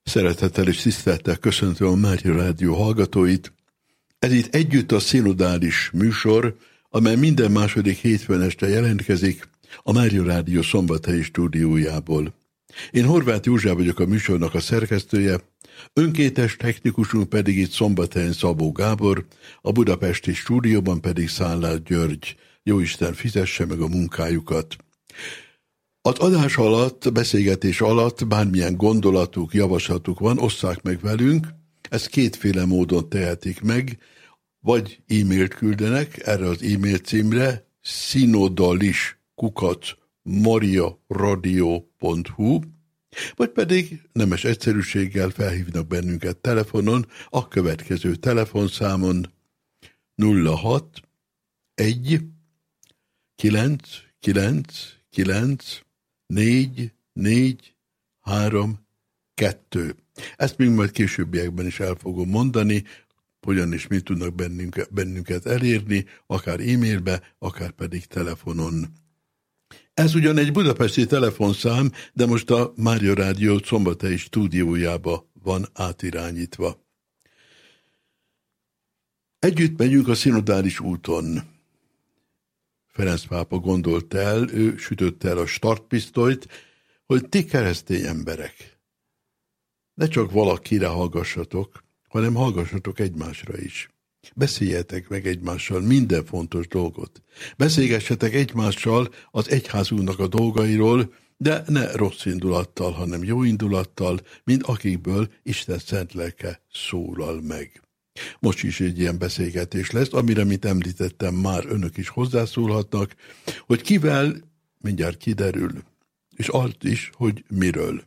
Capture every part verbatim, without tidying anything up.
Szeretettel és tisztelettel köszöntöm a Mária Rádió hallgatóit. Ez itt együtt a szinodális műsor, amely minden második hétfőn este jelentkezik a Mária Rádió szombathelyi stúdiójából. Én Horváth József vagyok, a műsornak a szerkesztője, önkéntes technikusunk pedig itt Szombathelyen Szabó Gábor, a budapesti stúdióban pedig Szállás György. Jóisten fizesse meg a munkájukat. Az adás alatt, beszélgetés alatt bármilyen gondolatuk, javaslatuk van, osszák meg velünk. Ezt kétféle módon tehetik meg, vagy e-mailt küldenek erre az e-mail címre szinodalis kukac mariaradio pont hu, vagy pedig nemes egyszerűséggel felhívnak bennünket telefonon a következő telefonszámon nulla hat egy kilenc kilenc kilenc négy négy három kettő. Ezt még majd későbbiekben is el fogom mondani, hogyan és mit tudnak bennünket, bennünket elérni, akár e-mailbe, akár pedig telefonon. Ez ugyan egy budapesti telefonszám, de most a Mária Rádió szombathelyi stúdiójába van átirányítva. Együtt megyünk a szinodális úton. Ferenc pápa gondolt el, ő sütötte el a startpisztolyt, hogy ti keresztény emberek, ne csak valakire hallgassatok, hanem hallgassatok egymásra is. Beszéljetek meg egymással minden fontos dolgot. Beszélgessetek egymással az egyházunknak a dolgairól, de ne rossz indulattal, hanem jó indulattal, mint akikből Isten szent lelke szólal meg. Most is egy ilyen beszélgetés lesz, amire, mint említettem, már önök is hozzászólhatnak, hogy kivel mindjárt kiderül, és az is, hogy miről.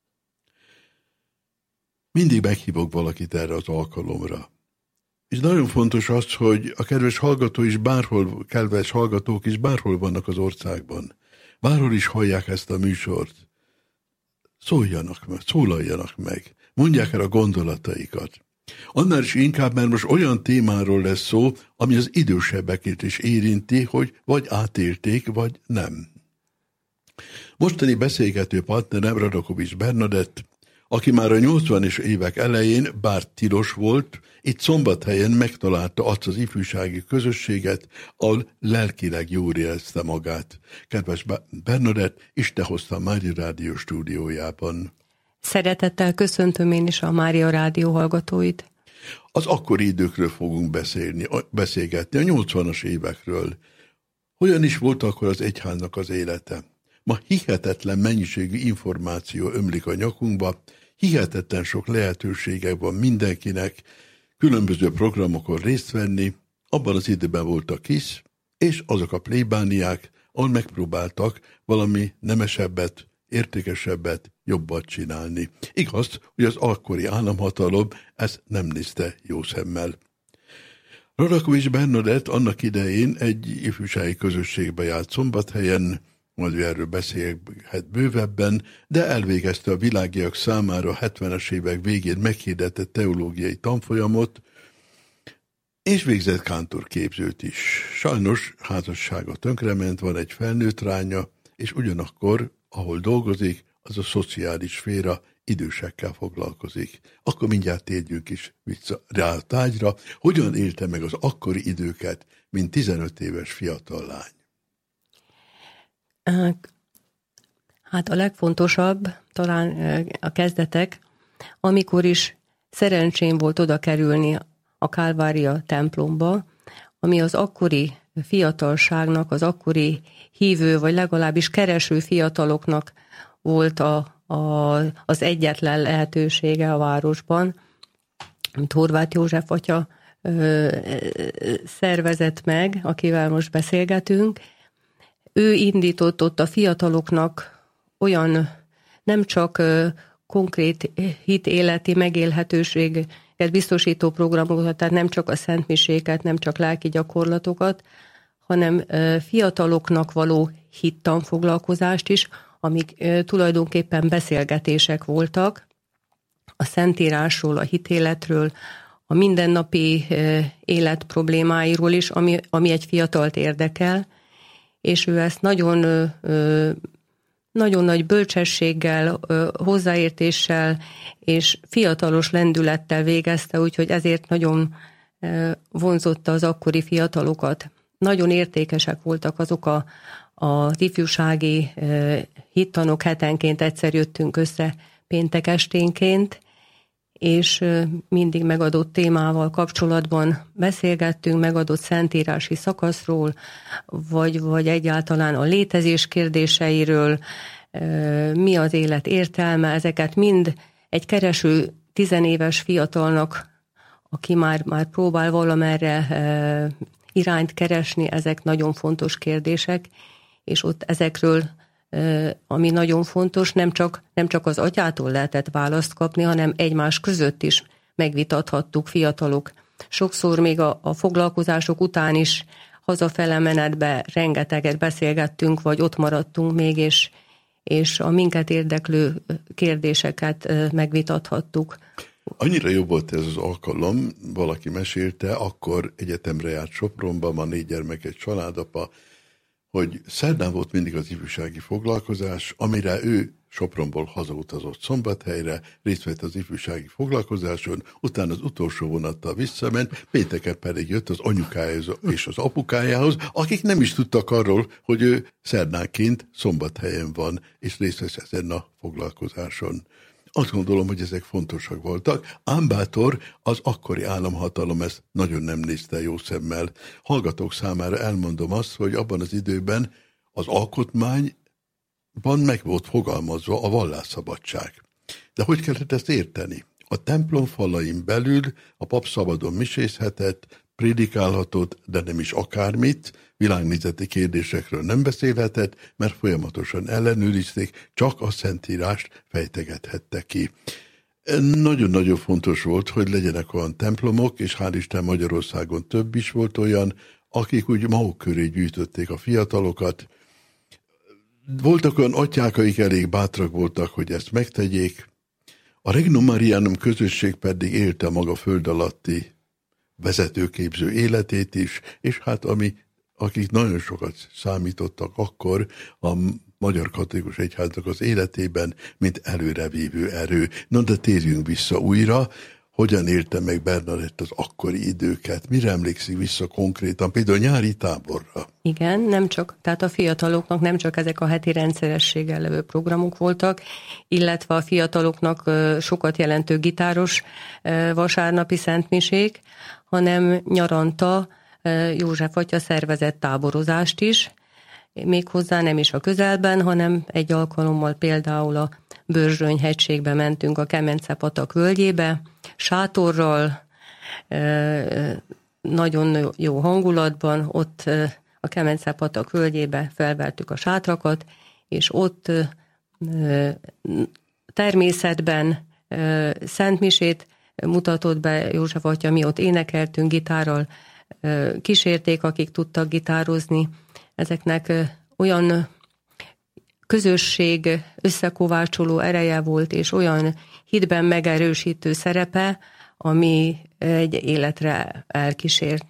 Mindig meghívok valakit erre az alkalomra. És nagyon fontos az, hogy a kedves hallgató is bárhol, kedves hallgatók is bárhol vannak az országban. Bárhol is hallják ezt a műsort. Szóljanak meg, szólaljanak meg, mondják el a gondolataikat. Annál is inkább, mert most olyan témáról lesz szó, ami az idősebbeket is érinti, hogy vagy átélték, vagy nem. Mostani beszélgető partnerem Radakovics Bernadett, aki már a nyolcvanas évek elején, bár tilos volt, itt Szombathelyen megtalálta azt az ifjúsági közösséget, ahol lelkileg jól érezte magát. Kedves Bernadett, Isten hozta a Mária Rádió stúdiójában. Szeretettel köszöntöm én is a Mária Rádió hallgatóit. Az akkori időkről fogunk beszélni, beszélgetni, a nyolcvanas évekről. Hogyan is volt akkor az egyháznak az élete? Ma hihetetlen mennyiségű információ ömlik a nyakunkba, hihetetlen sok lehetősége van mindenkinek különböző programokon részt venni. Abban az időben voltak KISZ, és azok a plébániák, ahol megpróbáltak valami nemesebbet, értékesebbet, jobbat csinálni. Igaz, hogy az akkori államhatalom ezt nem nézte jó szemmel. Radakovics Bernadett annak idején egy ifjúsági közösségbe járt Szombathelyen, majd erről beszélhet bővebben, de elvégezte a világiak számára a hetvenes évek végén meghirdetett teológiai tanfolyamot, és végzett kántorképzőt is. Sajnos házassága tönkrement, van egy felnőtt lánya, és ugyanakkor, ahol dolgozik, az a szociális szféra, idősekkel foglalkozik. Akkor mindjárt térjünk is vissza rá a tájra, hogyan élte meg az akkori időket, mint tizenöt éves fiatal lány. Hát a legfontosabb talán a kezdetek, amikor is szerencsém volt oda kerülni a Kálvária templomba, ami az akkori fiatalságnak, az akkori hívő, vagy legalábbis kereső fiataloknak volt a, a, az egyetlen lehetősége a városban, amit Horváth József atya ö, szervezett meg, akivel most beszélgetünk. Ő indított ott a fiataloknak olyan nem csak ö, konkrét hitéleti megélhetőséget biztosító programokat, tehát nem csak a szentmiséket, nem csak lelki gyakorlatokat, hanem ö, fiataloknak való hittanfoglalkozást is, amik ö, tulajdonképpen beszélgetések voltak a Szentírásról, a hitéletről, a mindennapi ö, élet problémáiról is, ami, ami egy fiatalt érdekel, és ő ezt nagyon ö, ö, nagyon nagy bölcsességgel, hozzáértéssel és fiatalos lendülettel végezte, úgyhogy ezért nagyon vonzotta az akkori fiatalokat. Nagyon értékesek voltak azok a, az ifjúsági hittanok, hetenként egyszer jöttünk össze péntek esténként, és mindig megadott témával kapcsolatban beszélgettünk, megadott szentírási szakaszról, vagy, vagy egyáltalán a létezés kérdéseiről, mi az élet értelme, ezeket mind egy kereső tizenéves fiatalnak, aki már, már próbál valamerre irányt keresni, ezek nagyon fontos kérdések, és ott ezekről, ami nagyon fontos, nem csak, nem csak az atyától lehetett választ kapni, hanem egymás között is megvitathattuk fiatalok. Sokszor még a, a foglalkozások után is hazafele menetbe rengeteget beszélgettünk, vagy ott maradtunk még, és, és a minket érdeklő kérdéseket megvitathattuk. Annyira jobb volt ez az alkalom, valaki mesélte, akkor egyetemre járt Sopronban, ma négy gyermekes családapa, hogy szerdán volt mindig az ifjúsági foglalkozás, amire ő Sopronból hazautazott Szombathelyre, részt vett az ifjúsági foglalkozáson, utána az utolsó vonattal visszament, pénteken pedig jött az anyukájához és az apukájához, akik nem is tudtak arról, hogy ő szerdánként Szombathelyen van, és részt vesz ezen a foglalkozáson. Azt gondolom, hogy ezek fontosak voltak. Ám bátor, az akkori államhatalom ezt nagyon nem nézte jó szemmel. Hallgatók számára elmondom azt, hogy abban az időben az alkotmányban meg volt fogalmazva a vallásszabadság. De hogy kellett ezt érteni? A templom falain belül a pap szabadon misézhetett, prédikálhatott, de nem is akármit, világnézeti kérdésekről nem beszélhetett, mert folyamatosan ellenőrizték, csak a Szentírást fejtegethette ki. Nagyon-nagyon fontos volt, hogy legyenek olyan templomok, és hál' Isten Magyarországon több is volt olyan, akik úgy maguk köré gyűjtötték a fiatalokat. Voltak olyan atyák, akik elég bátrak voltak, hogy ezt megtegyék. A Regnum Marianum közösség pedig élte maga föld alatti vezetőképző életét is, és hát ami, akik nagyon sokat számítottak akkor a Magyar Katolikus Egyháznak az életében, mint előrevívő erő. Na de térjünk vissza újra, hogyan élte meg Bernadett az akkori időket, mire emlékszik vissza konkrétan, például a nyári táborra? Igen, nem csak, tehát a fiataloknak nem csak ezek a heti rendszerességgel levő programok voltak, illetve a fiataloknak sokat jelentő gitáros vasárnapi szentmisék, hanem nyaranta József atya szervezett táborozást is, méghozzá nem is a közelben, hanem egy alkalommal például a Börzsöny-hegységbe mentünk a Kemence-patak völgyébe, sátorral, nagyon jó hangulatban, ott a Kemence-patak völgyébe felvertük a sátrakat, és ott természetben szentmisét mutatott be József atya, mi ott énekeltünk gitárral, kísérték, akik tudtak gitározni. Ezeknek olyan közösség összekovácsoló ereje volt, és olyan hitben megerősítő szerepe, ami egy életre elkísért.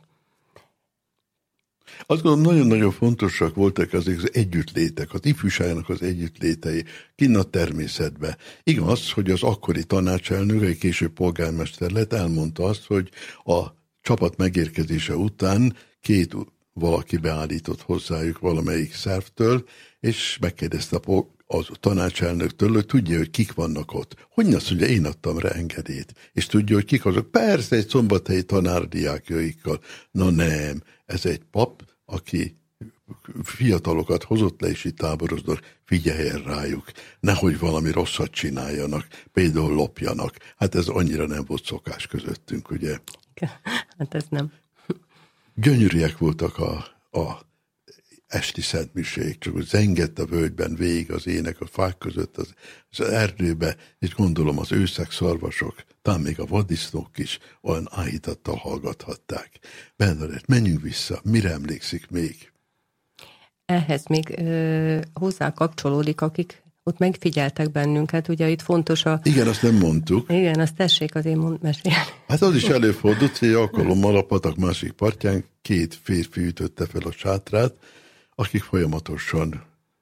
Azt gondolom, nagyon-nagyon fontosak voltak azok az együttlétek, az ifjúságnak az együttlétei, kinn a természetbe. Igaz, hogy az akkori tanácselnök, egy később polgármester lett, elmondta azt, hogy a csapat megérkezése után két valaki beállított hozzájuk valamelyik szervtől, és megkérdezte a tanácselnöktől, hogy tudja, hogy kik vannak ott. Hogy azt mondja, én adtam rá engedélyt. És tudja, hogy kik azok? Persze, egy szombathelyi tanárdiákjaikkal. Na nem, ez egy pap, aki fiatalokat hozott le, és itt táboroznak, figyeljen rájuk, nehogy valami rosszat csináljanak, például lopjanak. Hát ez annyira nem volt szokás közöttünk, ugye? Hát ez nem. Gyönyörűek voltak a, a esti szentmisék, csak zengett a völgyben végig az ének, a fák között, az, az erdőbe, és gondolom az őszek, szarvasok, talán még a vaddisznók is olyan áhítattal hallgathatták. Bernadett, menjünk vissza, mire emlékszik még? Ehhez még ö, hozzá kapcsolódik, akik ott megfigyeltek bennünket, ugye itt fontos a... Igen, azt nem mondtuk. Igen, azt tessék azért mond, mesélni. Hát az is előfordult, hogy egy alkalommal a patak másik partján két férfi ütötte fel a sátrát, akik folyamatosan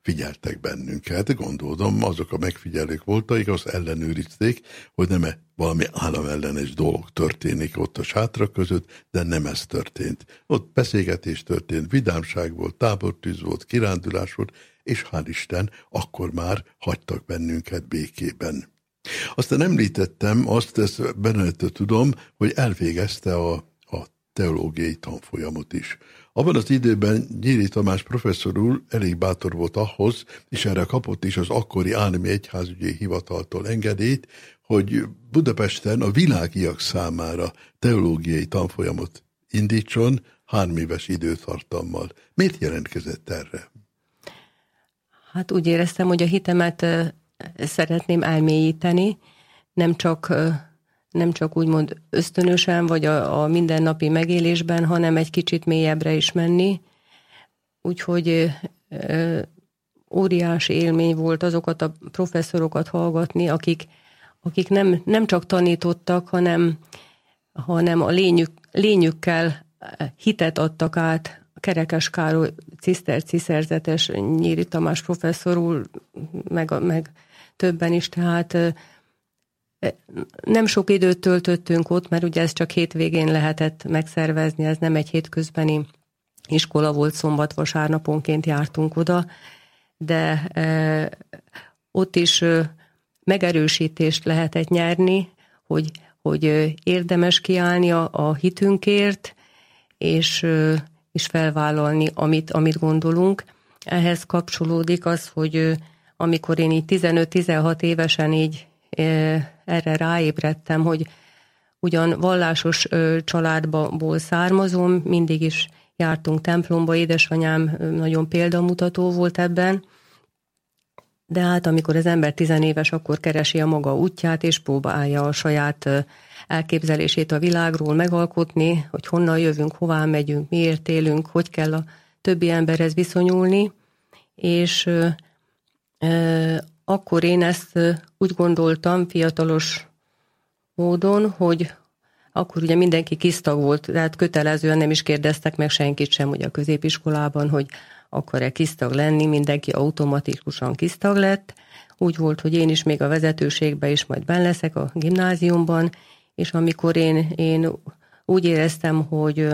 figyeltek bennünket, gondolom azok a megfigyelők voltak, azt ellenőrizték, hogy nem valami államellenes dolog történik ott a sátrak között, de nem ez történt. Ott beszélgetés történt, vidámság volt, tábortűz volt, kirándulás volt, és hál' Isten, akkor már hagytak bennünket békében. Aztán említettem, azt ezt Benedetto tudom, hogy elvégezte a, a teológiai tanfolyamot is. Abban az időben Nyíri Tamás professzor úr elég bátor volt ahhoz, és erre kapott is az akkori állami egyházügyi hivataltól engedélyt, hogy Budapesten a világiak számára teológiai tanfolyamot indítson három éves időtartammal. Miért jelentkezett erre? Hát úgy éreztem, hogy a hitemet szeretném elmélyíteni, nem csak, nem csak úgymond ösztönösen, vagy a, a mindennapi megélésben, hanem egy kicsit mélyebbre is menni. Úgyhogy ö, óriási élmény volt azokat a professzorokat hallgatni, akik, akik nem, nem csak tanítottak, hanem, hanem a lényük, lényükkel hitet adtak át. Kerekes Károly ciszterci szerzetes, Nyíri Tamás professzor úr, meg, meg többen is, tehát nem sok időt töltöttünk ott, mert ugye ez csak hétvégén lehetett megszervezni, ez nem egy hétközbeni iskola volt, szombat-vasárnaponként jártunk oda, de e, ott is e, megerősítést lehetett nyerni, hogy, hogy érdemes kiállni a, a hitünkért, és e, és felvállalni, amit, amit gondolunk. Ehhez kapcsolódik az, hogy amikor én így tizenöt-tizenhat évesen így erre ráébredtem, hogy ugyan vallásos családból származom, mindig is jártunk templomba, édesanyám nagyon példamutató volt ebben, de hát amikor az ember tizenéves, akkor keresi a maga útját, és próbálja a saját elképzelését a világról megalkotni, hogy honnan jövünk, hová megyünk, miért élünk, hogy kell a többi emberhez viszonyulni, és ö, ö, akkor én ezt ö, úgy gondoltam fiatalos módon, hogy akkor ugye mindenki kisztag volt, tehát kötelezően nem is kérdeztek meg senkit sem, ugye a középiskolában, hogy akar-e kisztag lenni, mindenki automatikusan kisztag lett. Úgy volt, hogy én is még a vezetőségben is majd benn leszek a gimnáziumban, és amikor én, én úgy éreztem, hogy,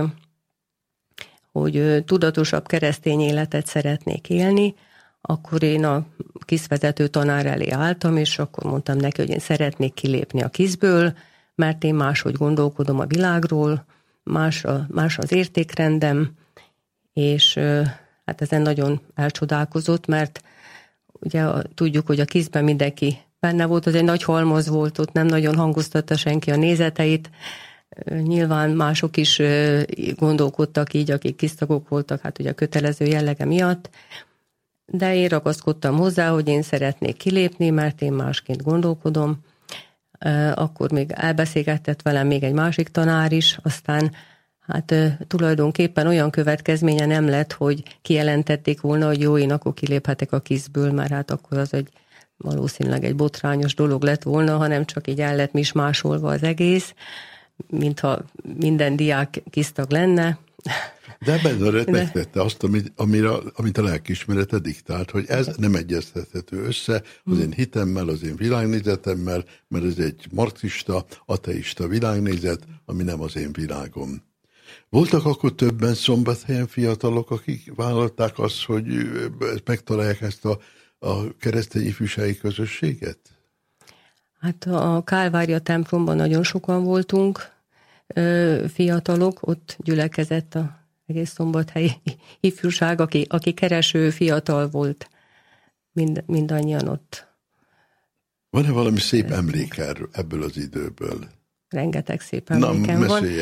hogy tudatosabb keresztény életet szeretnék élni, akkor én a KISZ-vezető tanár elé álltam, és akkor mondtam neki, hogy én szeretnék kilépni a KISZ-ből, mert én máshogy gondolkodom a világról, más, a, más az értékrendem, és hát ezen nagyon elcsodálkozott, mert ugye tudjuk, hogy a KISZ-ben mindenki benne volt, az egy nagy halmaz volt, ott nem nagyon hangoztatta senki a nézeteit. Nyilván mások is gondolkodtak így, akik kisztagok voltak, hát ugye a kötelező jellege miatt. De én ragaszkodtam hozzá, hogy én szeretnék kilépni, mert én másként gondolkodom. Akkor még elbeszélgetett velem még egy másik tanár is, aztán hát tulajdonképpen olyan következménye nem lett, hogy kijelentették volna, hogy jó, én akkor kiléphetek a KISZ-ből, mert hát akkor az egy valószínűleg egy botrányos dolog lett volna, hanem csak így el lett mismásolva az egész, mintha minden diák kisztag lenne. De Benedetto megtette azt, amit, amire, amit a lelkiismerete diktált, hogy ez nem egyeztethető össze az én hitemmel, az én világnézetemmel, mert ez egy marxista, ateista világnézet, ami nem az én világom. Voltak akkor többen Szombathelyen fiatalok, akik vállalták azt, hogy megtalálják ezt a, a keresztény ifjúsági közösséget? Hát a Kálvária templomban nagyon sokan voltunk, fiatalok, ott gyülekezett az egész szombathelyi ifjúság, aki, aki kereső fiatal volt, mind, mindannyian ott. Van-e valami szép emlék ebből az időből? Rengeteg szép emlékem Na, van.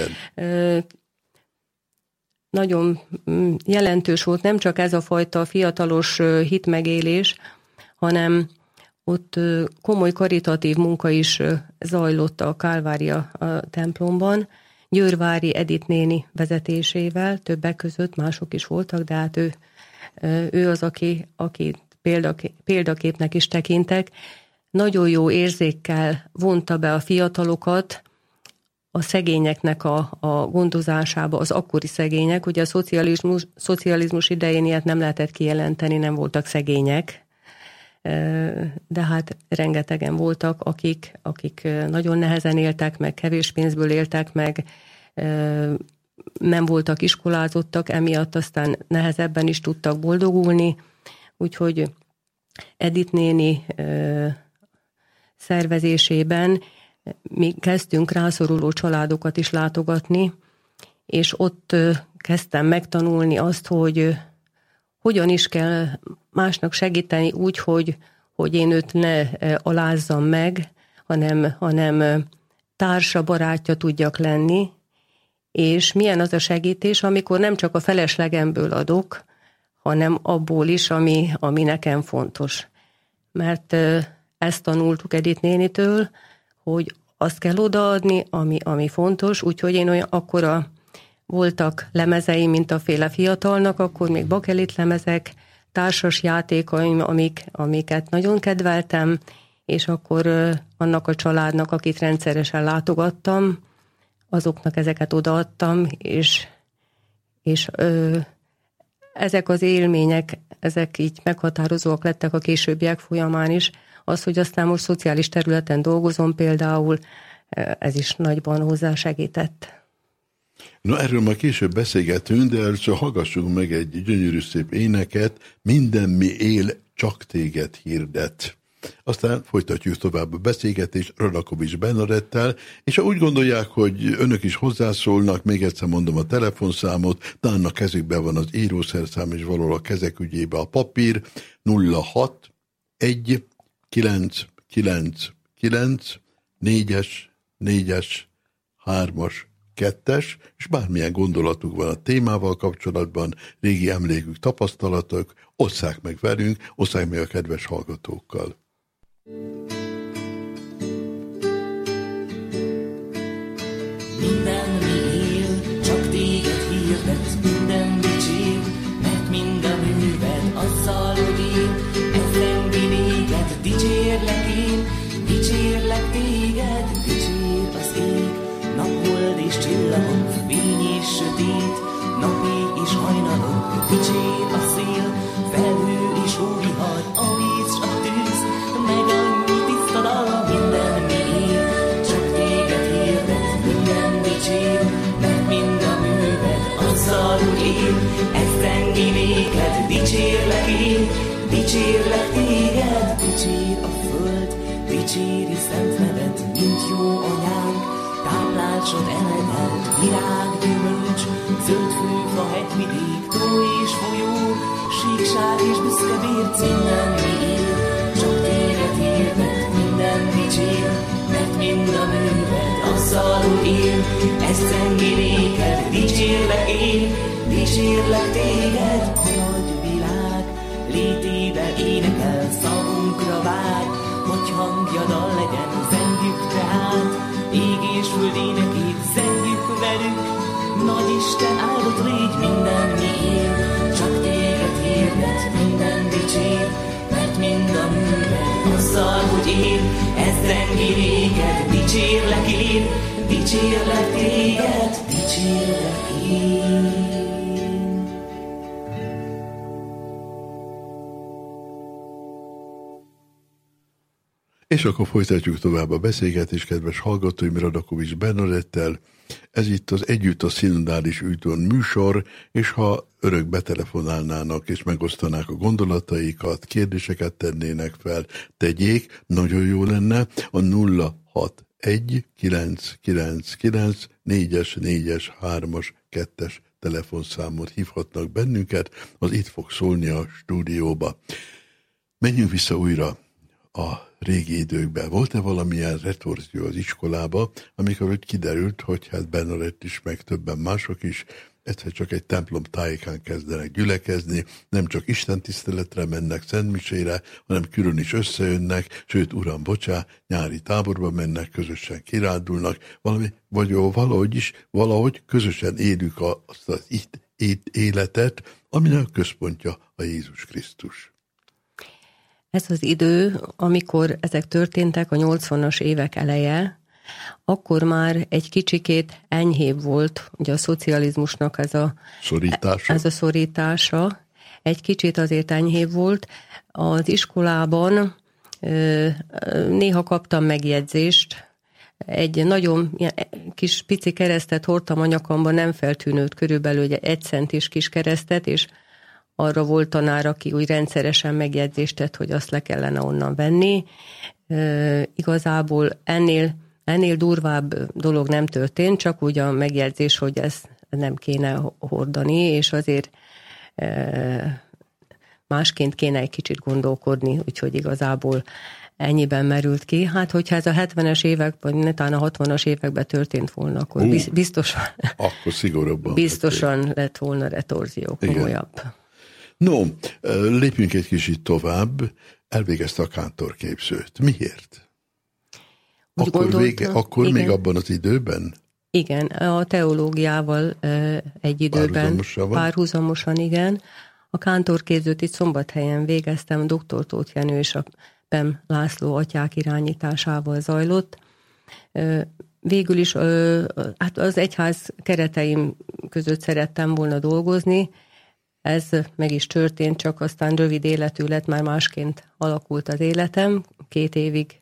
Nagyon jelentős volt nem csak ez a fajta fiatalos hitmegélés, hanem ott komoly karitatív munka is zajlott a Kálvária templomban, Győrvári Edith néni vezetésével, többek között mások is voltak, de hát ő, ő az, aki, aki példakép, példaképnek is tekintek. Nagyon jó érzékkel vonta be a fiatalokat a szegényeknek a, a gondozásába, az akkori szegények, ugye a szocializmus, szocializmus idején ilyet nem lehetett kijelenteni, nem voltak szegények, de hát rengetegen voltak, akik, akik nagyon nehezen éltek meg, kevés pénzből éltek meg, nem voltak iskolázottak, emiatt aztán nehezebben is tudtak boldogulni, úgyhogy Edith néni szervezésében mi kezdtünk rászoruló családokat is látogatni, és ott kezdtem megtanulni azt, hogy hogyan is kell másnak segíteni úgy, hogy, hogy én őt ne alázzam meg, hanem, hanem társa, barátja tudjak lenni, és milyen az a segítés, amikor nem csak a feleslegemből adok, hanem abból is, ami, ami nekem fontos. Mert ezt tanultuk Edith nénitől, hogy azt kell odaadni, ami, ami fontos, úgyhogy én olyan akkora voltak lemezeim, mint a féle fiatalnak, akkor még bakelit lemezek, társas játékaim, amik, amiket nagyon kedveltem, és akkor ö, annak a családnak, akit rendszeresen látogattam, azoknak ezeket odaadtam, és, és ö, ezek az élmények, ezek így meghatározóak lettek a későbbiek folyamán is. Az, hogy aztán most szociális területen dolgozom például, ez is nagyban hozzásegített. No, erről már később beszélgetünk, de először hallgassunk meg egy gyönyörű szép éneket, Minden, mi él, csak téged hirdet. Aztán folytatjuk tovább a beszélgetést Radakovics Bernadettel, és ha úgy gondolják, hogy önök is hozzászólnak, még egyszer mondom a telefonszámot, talán a kezükben van az írószerszám, és valahol a kezek ügyébe a papír, nulla hat egy kilenc kilenc kilenc négyes négyes hármas kettes, és bármilyen gondolatuk van a témával kapcsolatban, régi emlékük, tapasztalatok, osszák meg velünk, osszák meg a kedves hallgatókkal. Minden, mi él, csak téged hirdet, minden dicsér, mert minden műved azzal, hogy én ezengi néked, dicsérlek én, dicsérlek téged, dicsér az ég, naphold és csillagok, fény és sötét, napi és hajnalok, dicsér a szél, felhő és hóvihar, a víz s a tűz, meg annyi tiszta dal, minden mi él, csak téged hirdet, minden dicsér, mert mind a műved azzal, hogy én esztengi néked, dicsérlek én, dicsérlek téged, dicsér a föld, dicséri szent nevet, mint jó anyánk, táplálsod elegelt, virág, gyümölcs, zöld fűfa, hegyvidék, tó és folyó, síkság és büszke bérc, minden mi él, csak téged hirdet, minden dicsér, mert mind a műved azzal, hogy én esztengi néked, dicsérlek én, dicsérlek téged, a nagy világ, létével énekel, szavunkra vár, hogy hangja dal legyen, zengjük tehát, ég és föld énekét, zengjük velük, nagy Isten áldott légy, minden mi él, csak téged hirdet, minden dicsér, mert mind a műved azzal, hogy én esztengi néked, dicsérlek én, dicsérlek téged, dicsérlek én. És akkor folytatjuk tovább a beszélgetést, kedves hallgatóim, Radakovics Bernadettel. Ez itt az Együtt a Szinodális úton műsor, és ha örök betelefonálnának és megosztanák a gondolataikat, kérdéseket tennének fel, tegyék, nagyon jó lenne a nulla hat egy kilenc kilenc kilenc négyes négyes hármas kettes telefonszámot hívhatnak bennünket, az itt fog szólni a stúdióba. Menjünk vissza újra a régi időkben. Volt-e valamilyen retorzió az iskolába, amikor úgy kiderült, hogy hát Bernadett is, meg többen mások is egyszer csak egy templom tájékán kezdenek gyülekezni, nem csak istentiszteletre mennek, szentmisére, hanem külön is összejönnek, sőt, uram, bocsá, nyári táborba mennek, közösen kirándulnak, valami, vagy jó, valahogy is, valahogy közösen élük azt az életet, aminek a központja a Jézus Krisztus. Ez az idő, amikor ezek történtek, a nyolcvanas évek eleje, akkor már egy kicsikét enyhébb volt, ugye a szocializmusnak ez a szorítása. Ez a szorítása. Egy kicsit azért enyhébb volt. Az iskolában néha kaptam megjegyzést. Egy nagyon kis pici keresztet hordtam a nyakamban, nem feltűnőt, körülbelül egy centis kis keresztet, és arra volt tanár, aki úgy rendszeresen megjegyzést tett, hogy azt le kellene onnan venni. E, igazából ennél, ennél durvább dolog nem történt, csak úgy a megjegyzés, hogy ezt nem kéne hordani, és azért e, másként kéne egy kicsit gondolkodni, úgyhogy igazából ennyiben merült ki. Hát, hogyha ez a hetvenes évek, vagy netán a hatvanas években történt volna, akkor uh, biztosan, akkor szigorúbban biztosan lették. Lett volna retorzió, komolyabb. Igen. No, lépjünk egy kicsit tovább. Elvégezte a kántorképzőt. Miért? Úgy akkor gondolta, vége, akkor még abban az időben? Igen, a teológiával egy időben. Párhuzamosan? Párhuzamosan, igen. A kántorképzőt itt Szombathelyen végeztem, dr. Tóth Jenő és a Pem László atyák irányításával zajlott. Végül is hát az egyház kereteim között szerettem volna dolgozni. Ez meg is történt, csak aztán rövid életű lett, már másként alakult az életem. Két évig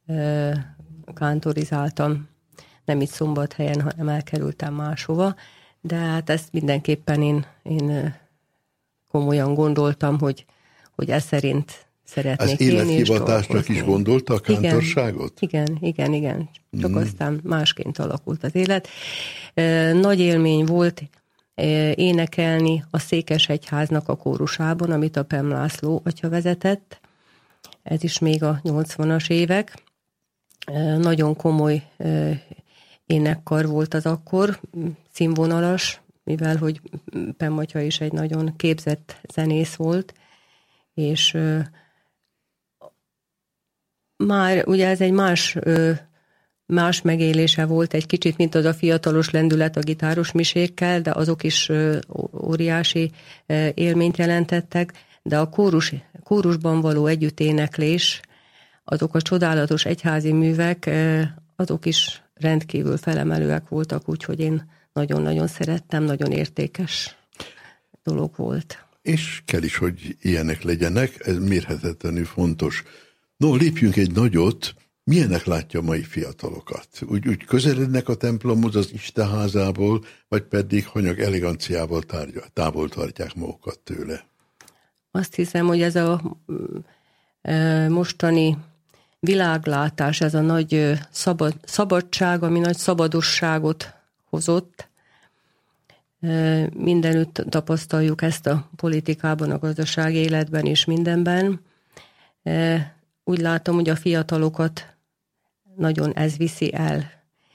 kántorizáltam, nem itt Szombathelyen, hanem elkerültem máshova. De hát ezt mindenképpen én, én komolyan gondoltam, hogy, hogy ez szerint szeretnék élni. Az élethivatásnak is gondolta a kántorságot? Igen, igen, igen. Csak mm. aztán másként alakult az élet. Nagy élmény volt énekelni a Székesegyháznak a kórusában, amit a Pem László atya vezetett. Ez is még a nyolcvanas évek. Nagyon komoly énekkar volt az akkor, színvonalas, mivel hogy Pem atya is egy nagyon képzett zenész volt, és már ugye ez egy más, más megélése volt egy kicsit, mint az a fiatalos lendület a gitáros misékkel, de azok is óriási élményt jelentettek, de a kórus, kórusban való együtténeklés, azok a csodálatos egyházi művek, azok is rendkívül felemelőek voltak, úgyhogy én nagyon-nagyon szerettem, nagyon értékes dolog volt. És kell is, hogy ilyenek legyenek, ez mérhetetlenül fontos. No, lépjünk egy nagyot, milyenek látja a mai fiatalokat? Úgy, úgy közelednek a templomhoz az istenházából, vagy pedig hanyag eleganciával tárgya, távol tartják magukat tőle? Azt hiszem, hogy ez a e, mostani világlátás, ez a nagy szabad, szabadság, ami nagy szabadosságot hozott. E, mindenütt tapasztaljuk ezt a politikában, a gazdasági életben és mindenben. E, Úgy látom, hogy a fiatalokat nagyon ez viszi el.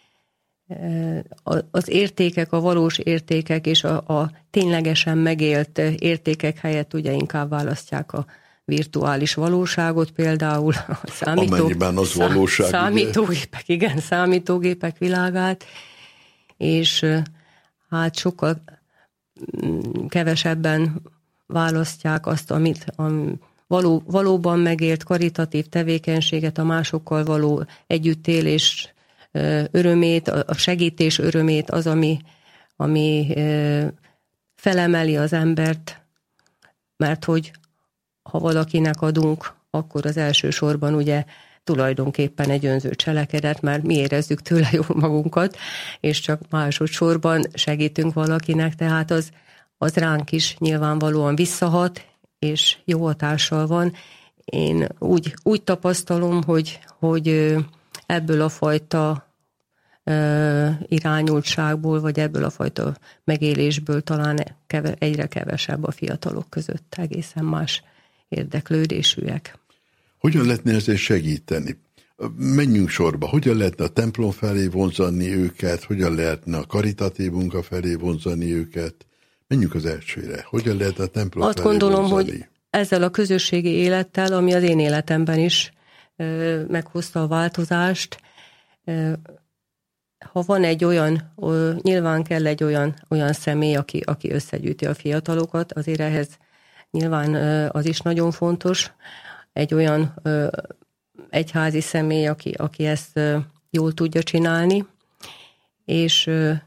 Az értékek, a valós értékek és a, a ténylegesen megélt értékek helyett ugye inkább választják a virtuális valóságot, például a számító, amennyiben az valóság, számítógépek, igen, számítógépek világát, és hát sokkal kevesebben választják azt, amit am, Való, valóban megélt karitatív tevékenységet, a másokkal való együttélés örömét, a segítés örömét, az, ami, ami felemeli az embert, mert hogy ha valakinek adunk, akkor az elsősorban ugye tulajdonképpen egy önző cselekedet, mert mi érezzük tőle jól magunkat, és csak másodszorban segítünk valakinek, tehát az, az ránk is nyilvánvalóan visszahat, és jó hatással van. Én úgy, úgy tapasztalom, hogy, hogy ebből a fajta irányultságból, vagy ebből a fajta megélésből talán keve, egyre kevesebb a fiatalok között, egészen más érdeklődésűek. Hogyan lehetne ezzel segíteni? Menjünk sorba. Hogyan lehetne a templom felé vonzani őket? Hogyan lehetne a karitatív munka felé vonzani őket? Menjünk az elsőre. Hogyan lehet a templom Azt felé gondolom, vonzani? hogy ezzel a közösségi élettel, ami az én életemben is ö, meghozta a változást, ö, ha van egy olyan, ö, nyilván kell egy olyan, olyan személy, aki, aki összegyűjti a fiatalokat, azért ehhez nyilván ö, az is nagyon fontos, egy olyan ö, egyházi személy, aki, aki ezt ö, jól tudja csinálni, és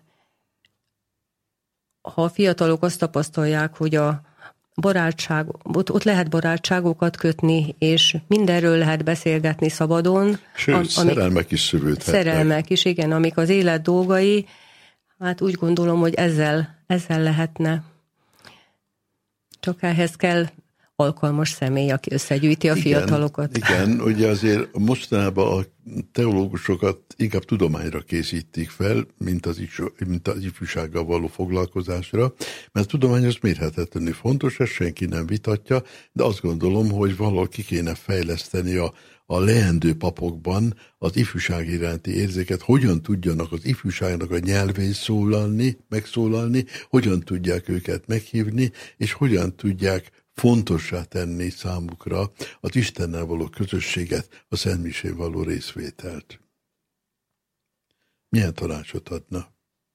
ha a fiatalok azt tapasztalják, hogy a barátság, ott, ott lehet barátságokat kötni, és mindenről lehet beszélgetni szabadon. Sőt, am, szerelmek is szövődhetnek. Szerelmek is, igen, amik az élet dolgai, hát úgy gondolom, hogy ezzel, ezzel lehetne. Csak ehhez kell alkalmas személy, aki összegyűjti a igen, fiatalokat. Igen, ugye azért mostanában a teológusokat inkább tudományra készítik fel, mint az, is, mint az ifjúsággal való foglalkozásra, mert a tudomány az mérhetetlenül fontos, ezt senki nem vitatja, de azt gondolom, hogy valahol ki kéne fejleszteni a, a leendő papokban az ifjúság iránti érzéket, hogyan tudjanak az ifjúságnak a nyelvén szólalni, megszólalni, hogyan tudják őket meghívni, és hogyan tudják fontossá tenni számukra az Istennel való közösséget, a szentmisén való részvételt. Milyen tanácsot adna?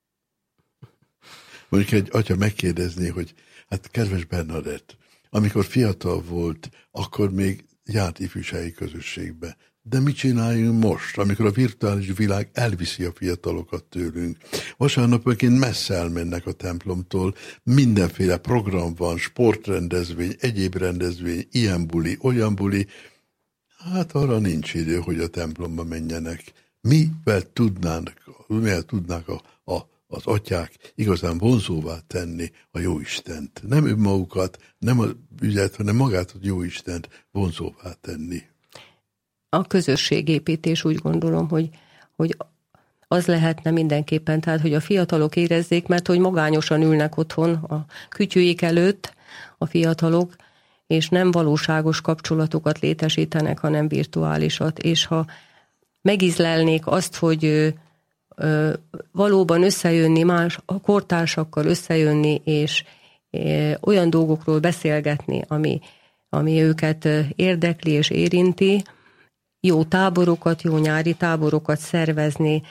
Mondjuk egy atya megkérdezné, hogy hát kedves Bernadett, amikor fiatal volt, akkor még járt ifjúsági közösségbe. De mit csináljunk most, amikor a virtuális világ elviszi a fiatalokat tőlünk? Vasárnaponként messze elmennek a templomtól, mindenféle program van, sportrendezvény, egyéb rendezvény, ilyen buli, olyan buli. Hát arra nincs idő, hogy a templomba menjenek. Mivel tudnának, mivel tudnák a, a, az atyák igazán vonzóvá tenni a Jóistent? Nem önmagukat, nem az ügyet, hanem magát a Jóistent vonzóvá tenni. A közösségépítés, úgy gondolom, hogy, hogy az lehetne mindenképpen, tehát hogy a fiatalok érezzék, mert hogy magányosan ülnek otthon a kütyüjék előtt a fiatalok, és nem valóságos kapcsolatokat létesítenek, hanem virtuálisat, és ha megízlelnék azt, hogy ö, ö, valóban összejönni, más a kortársakkal összejönni, és ö, olyan dolgokról beszélgetni, ami, ami őket érdekli és érinti, jó táborokat, jó nyári táborokat szervezni,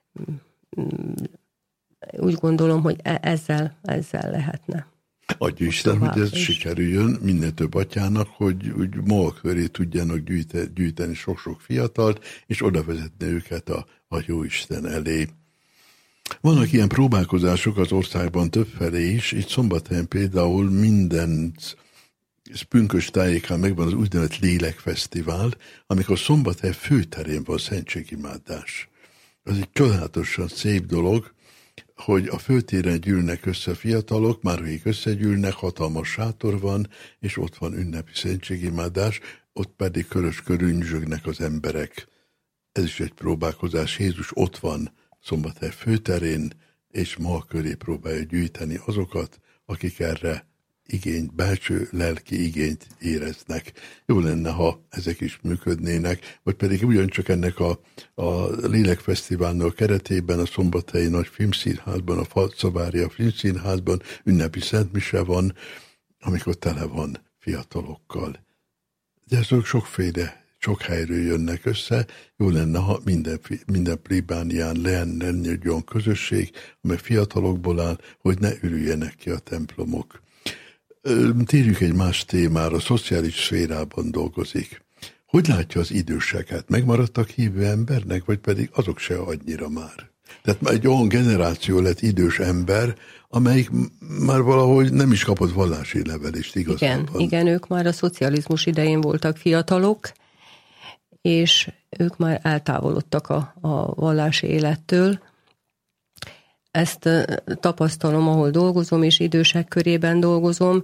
úgy gondolom, hogy ezzel, ezzel lehetne. Adja Isten, hogy ez is sikerüljön minél több atyának, hogy úgy maga köré tudjanak gyűjteni, gyűjteni sok-sok fiatalt, és oda vezetni őket a, a Jóisten elé. Vannak ilyen próbálkozások az országban többfelé is, itt Szombathelyen például minden pünkös tájékán megvan az úgynevezett Lélekfesztivál, amikor Szombathely főterén van szentségimádás. Az egy csodálatosan szép dolog, hogy a főtéren gyűlnek össze fiatalok, már akik összegyűlnek, hatalmas sátor van, és ott van ünnepi szentségimádás, ott pedig körös körül nyüzsögnek az emberek. Ez is egy próbálkozás. Jézus ott van Szombathely főterén, és maga köré próbálja gyűjteni azokat, akik erre igényt, belső lelki igényt éreznek. Jó lenne, ha ezek is működnének, vagy pedig ugyancsak ennek a, a Lélekfesztiválnak keretében a Szombathelyi Nagy Filmszínházban, a Falcabária Filmszínházban ünnepi szentmise van, amikor tele van fiatalokkal. De ezek sokféle, sok helyről jönnek össze. Jó lenne, ha minden, minden plébánián lenne egy olyan közösség, amely fiatalokból áll, hogy ne ürüljenek ki a templomok. Térjük egy más témára, a szociális szférában dolgozik. Hogy látja az időseket? Megmaradtak hívő embernek, vagy pedig azok se annyira már? Tehát egy olyan generáció lett idős ember, amelyik már valahogy nem is kapott vallási levelést igazán. Igen, igen, ők már a szocializmus idején voltak fiatalok, és ők már eltávolodtak a, a vallási élettől. Ezt tapasztalom, ahol dolgozom, és idősek körében dolgozom.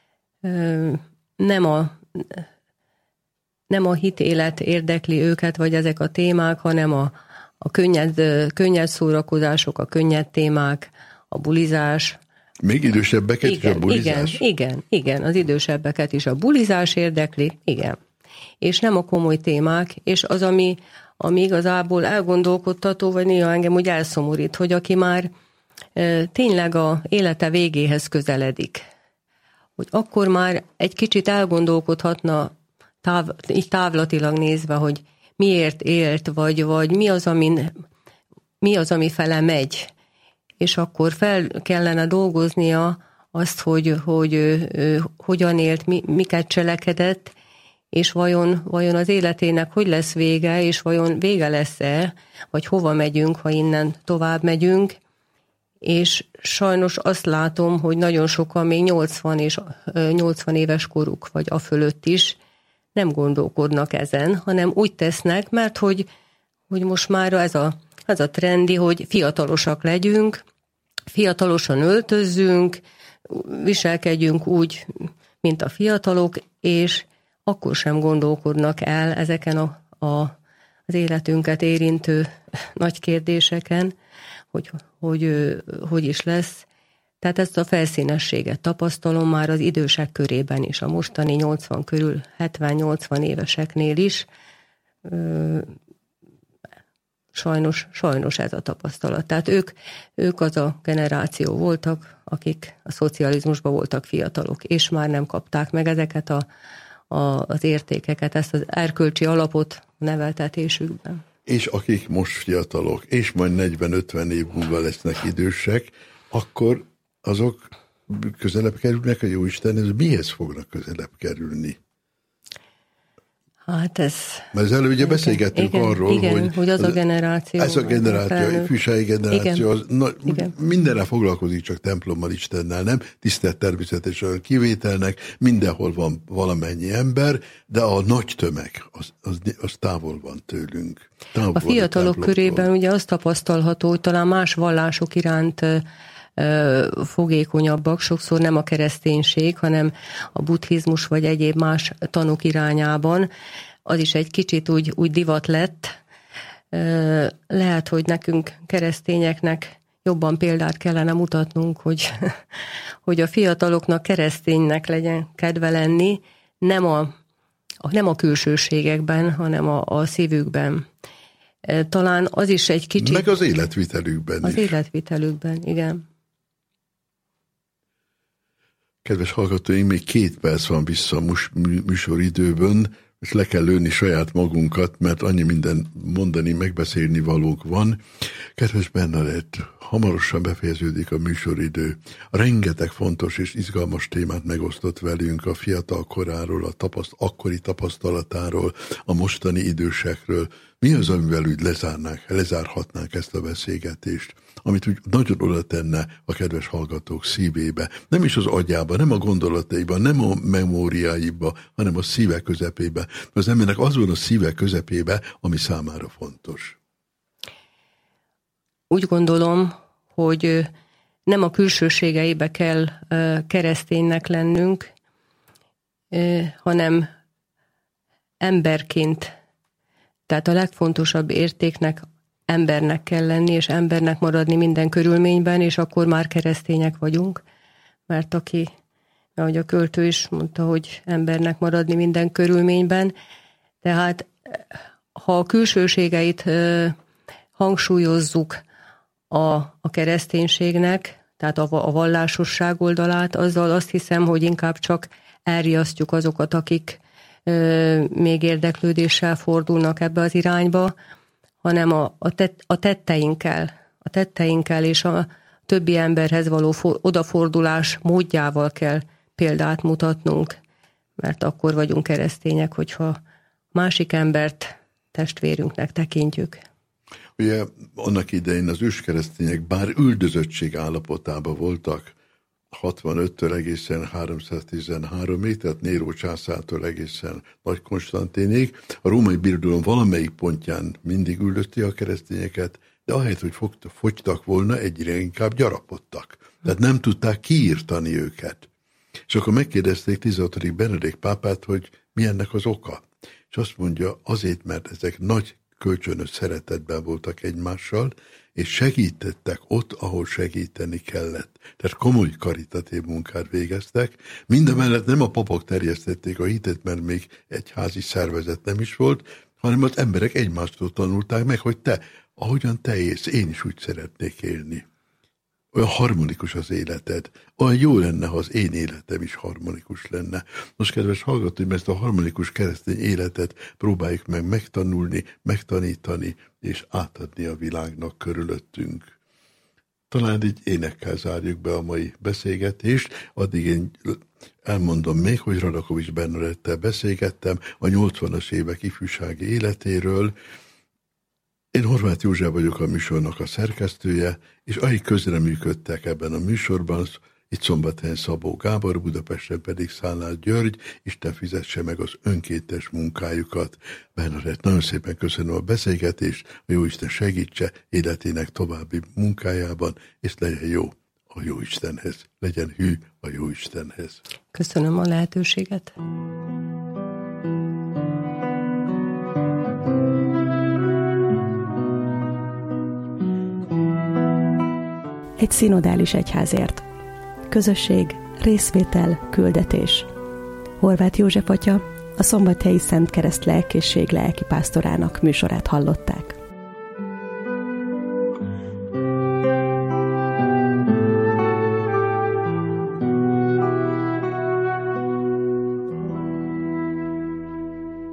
Nem a, nem a hitélet érdekli őket, vagy ezek a témák, hanem a, a könnyed, könnyed szórakozások, a könnyed témák, a bulizás. Még idősebbeket igen, is a bulizás? Igen, igen, igen, az idősebbeket is a bulizás érdekli, igen. És nem a komoly témák, és az, ami, ami igazából elgondolkodtató, vagy néha engem úgy elszomorít, hogy aki már e, tényleg a élete végéhez közeledik, hogy akkor már egy kicsit elgondolkodhatna táv, így távlatilag nézve, hogy miért élt, vagy, vagy mi az, amin, mi az, ami fele megy. És akkor fel kellene dolgoznia azt, hogy, hogy ő, ő, hogyan élt, mi, miket cselekedett, és vajon, vajon az életének hogy lesz vége, és vajon vége lesz-e, vagy hova megyünk, ha innen tovább megyünk. És sajnos azt látom, hogy nagyon sokan még nyolcvan és nyolcvan éves koruk, vagy a fölött is nem gondolkodnak ezen, hanem úgy tesznek, mert hogy, hogy most már ez a, ez a trendi, hogy fiatalosak legyünk, fiatalosan öltözzünk, viselkedjünk úgy, mint a fiatalok, és akkor sem gondolkodnak el ezeken a, a, az életünket érintő nagy kérdéseken, hogy, hogy hogy is lesz. Tehát ezt a felszínességet tapasztalom már az idősek körében is, a mostani nyolcvan körül, hetven-nyolcvan éveseknél is. Sajnos, sajnos ez a tapasztalat. Tehát ők, ők az a generáció voltak, akik a szocializmusban voltak fiatalok, és már nem kapták meg ezeket a, a, az értékeket, ezt az erkölcsi alapot a neveltetésükben. És akik most fiatalok, és majd negyven-ötven év múlva lesznek idősek, akkor azok közelebb kerülnek a Jóistenhez. Mihez fognak közelebb kerülni? Hát ez... Mert az előbb ugye beszélgettünk igen, arról, igen, hogy, hogy az a generáció... Ez a generáció, a ifjúsági generáció, az, na, mindenre foglalkozik, csak templommal, Istennel, nem? Tisztelt természetesen kivételnek, mindenhol van valamennyi ember, de a nagy tömeg, az, az, az távol van tőlünk. Távol a fiatalok a körében ugye azt tapasztalható, hogy talán más vallások iránt fogékonyabbak, sokszor nem a kereszténység, hanem a buddhizmus vagy egyéb más tanok irányában. Az is egy kicsit úgy, úgy divat lett. Lehet, hogy nekünk keresztényeknek jobban példát kellene mutatnunk, hogy, hogy a fiataloknak kereszténynek legyen kedve lenni, nem a, nem a külsőségekben, hanem a, a szívükben. Talán az is egy kicsit... Meg az életvitelükben az is. Az életvitelükben, igen. Kedves hallgatóink, még két perc van vissza a műsoridőbön, és le kell lőni saját magunkat, mert annyi minden mondani, megbeszélni valók van. Kedves Bernadett, hamarosan befejeződik a műsoridő. Rengeteg fontos és izgalmas témát megosztott velünk a fiatal koráról, a tapaszt, akkori tapasztalatáról, a mostani idősekről. Mi az, amivel úgy lezárnánk, lezárhatnánk ezt a beszélgetést, amit úgy nagyon oda tenne a kedves hallgatók szívébe. Nem is az agyába, nem a gondolataiba, nem a memóriáiba, hanem a szíve közepébe. Az embernek az van a szíve közepébe, ami számára fontos. Úgy gondolom, hogy nem a külsőségeibe kell kereszténynek lennünk, hanem emberként. Tehát a legfontosabb értéknek embernek kell lenni, és embernek maradni minden körülményben, és akkor már keresztények vagyunk. Mert aki, ahogy a költő is mondta, hogy embernek maradni minden körülményben, tehát ha a külsőségeit hangsúlyozzuk a, a kereszténységnek, tehát a, a vallásosság oldalát, azzal azt hiszem, hogy inkább csak elriasztjuk azokat, akik még érdeklődéssel fordulnak ebbe az irányba, hanem a, a, tett, a tetteinkkel, a tetteinkkel és a többi emberhez való for, odafordulás módjával kell példát mutatnunk, mert akkor vagyunk keresztények, hogyha másik embert testvérünknek tekintjük. Ugye annak idején az őskeresztények bár üldözöttség állapotában voltak, hatvanöttől egészen háromszáztizenháromig, tehát Néró császártól egészen Nagy Konstantinig. A római birodalom valamelyik pontján mindig üldözte a keresztényeket, de ahelyett, hogy fogytak volna, egyre inkább gyarapodtak. Tehát nem tudták kiírtani őket. És akkor megkérdezték tizenhatodik Benedek pápát, hogy mi ennek az oka. És azt mondja, azért, mert ezek nagy kölcsönös szeretetben voltak egymással, és segítettek ott, ahol segíteni kellett. Tehát komoly karitatív munkát végeztek. Mindemellett nem a papok terjesztették a hitet, mert még egyházi szervezet nem is volt, hanem az emberek egymástól tanulták meg, hogy te, ahogyan te élsz, én is úgy szeretnék élni. Olyan harmonikus az életed. Olyan jó lenne, ha az én életem is harmonikus lenne. Most, kedves hallgatóim, ezt a harmonikus keresztény életet próbáljuk meg megtanulni, megtanítani, és átadni a világnak körülöttünk. talán így énekkel zárjuk be a mai beszélgetést. Addig én elmondom még, hogy Radakovics Bernadettel beszélgettem a nyolcvanas évek ifjúsági életéről. Én Horváth József vagyok, a műsornak a szerkesztője, és akik közreműködtek ebben a műsorban, itt Szombathelyen Szabó Gábor, Budapesten pedig Szállád György, Isten fizesse meg az önkéntes munkájukat. Bernadett, nagyon szépen köszönöm a beszélgetést, a Jóisten segítse életének további munkájában, és legyen jó a Jóistenhez, legyen hű a Jóistenhez. Köszönöm a lehetőséget. Egy szinodális egyházért. Közösség, részvétel, küldetés. Horváth József atya, a Szombathelyi Szent Kereszt Lelkészség lelkipásztorának műsorát hallották.